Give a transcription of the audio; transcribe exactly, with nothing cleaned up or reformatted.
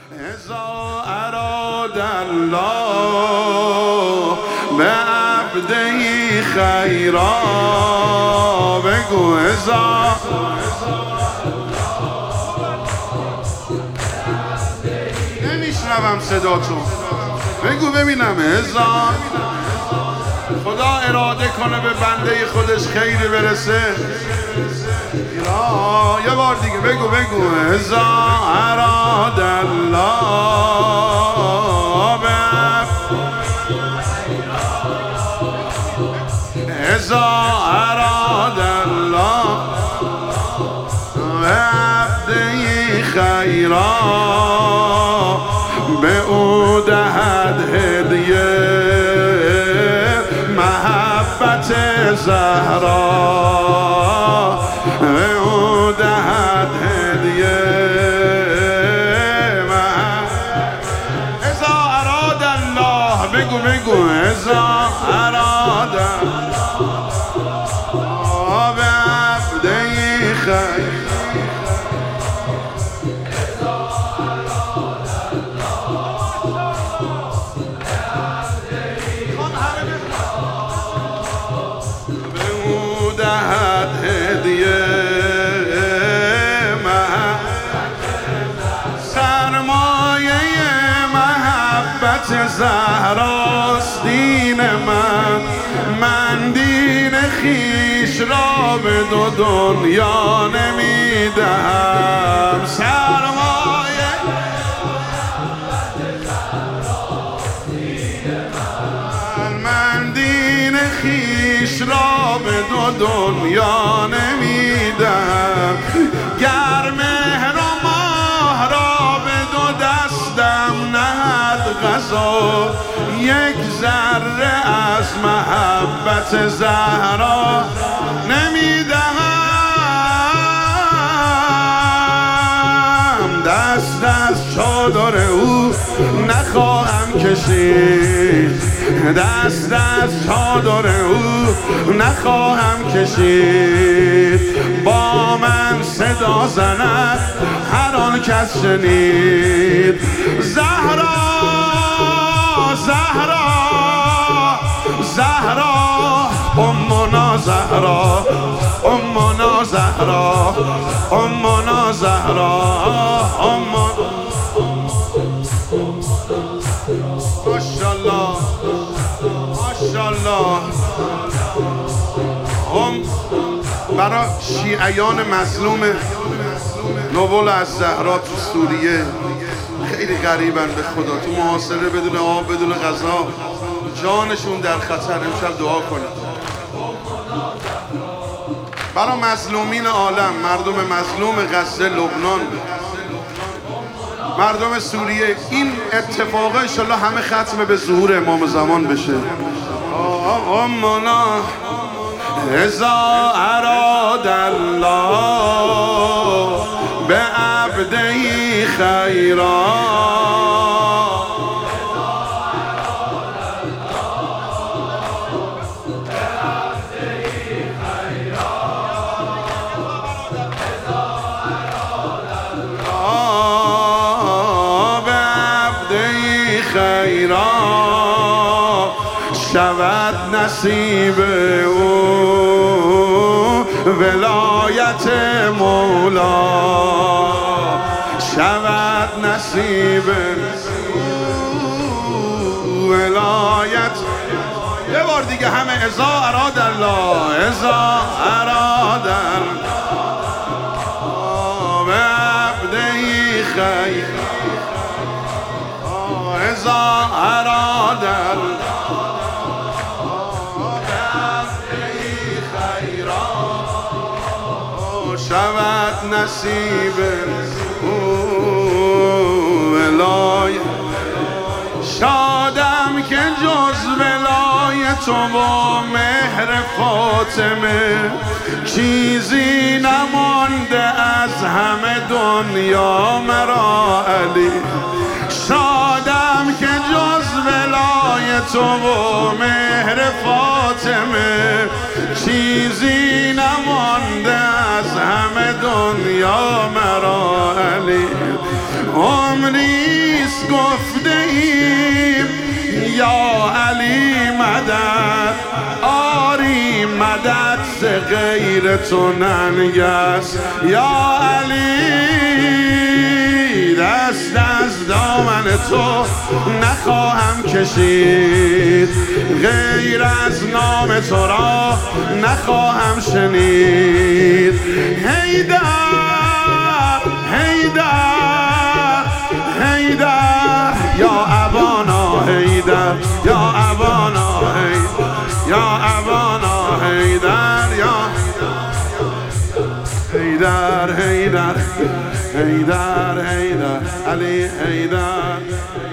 اذا اراد الله به عبده خیرا، بگو اذا نمیشنوم صداتون، بگو ببینم. اذا خدا اراده کنه به بنده خودش خیری برسه، یه بار دیگه بگو بگو اذا اراد الله به اذا اراد الله به عبده خیرا، به او دهد هدیه محبت زهرا، به او دهد هدیه محبت. اذا اراد الله، بگو بگو اذا اراد الله به عبده خیر. زهراست دین من، من دین خیش را به دو دنیا نمیدهم. سرمایه من، من دین خیش را به دو دنیا نمیدهم. گر مهر و ماه را به دو دستم نهد غذا، یک ذره از محبت زهرا نمیدهم. دست از چادر او نخواهم کشید، دست از چادر او نخواهم کشید. با من صدا زند هر آن کس شنید. زهرا زهرا زهرا امنا زهرا، امنا زهرا، امنا زهرا، امنا. ماشاءالله ماشاءالله. هم برای شیعیان مظلوم نوبل از زهرا تو سوریه خیلی غریبن به خدا. تو محاصره بدون آب بدون غذا جانشون در خطر. امشب دعا کنید برای مظلومین عالم، مردم مظلوم غزه، لبنان، مردم سوریه. این اتفاقا انشالله همه ختم به ظهور امام زمان بشه. امنا اذا اراد الله به عبده خیرا، شود نصیب او ولایت مولا، شود نصیب او ولایت. یه بار دیگه همه اذا اراد الله، اذا اراد الله به عبده خیر، اذا اراد الله شود نصیب او ولایت. شادم که جز ولایت و مهر فاطمه چیزی نمانده از همه دنیا مرا علی. شادم که جز ولایت و مهر فاطمه چیزی نمانده از همه دنیا مرا علی. عمریست گفته ایم یا علی مدد، آری مدد ز غیر تو ننگست. یا علی دست از دامن تو نخواهم کشید، غیر از نام تو را نخواهم شنید. حیدر حیدر حیدر یا ابانا حیدر، یا ابانا حیدر، یا ابانا حیدر، یا حیدر حیدر حیدر حیدر علی حیدر.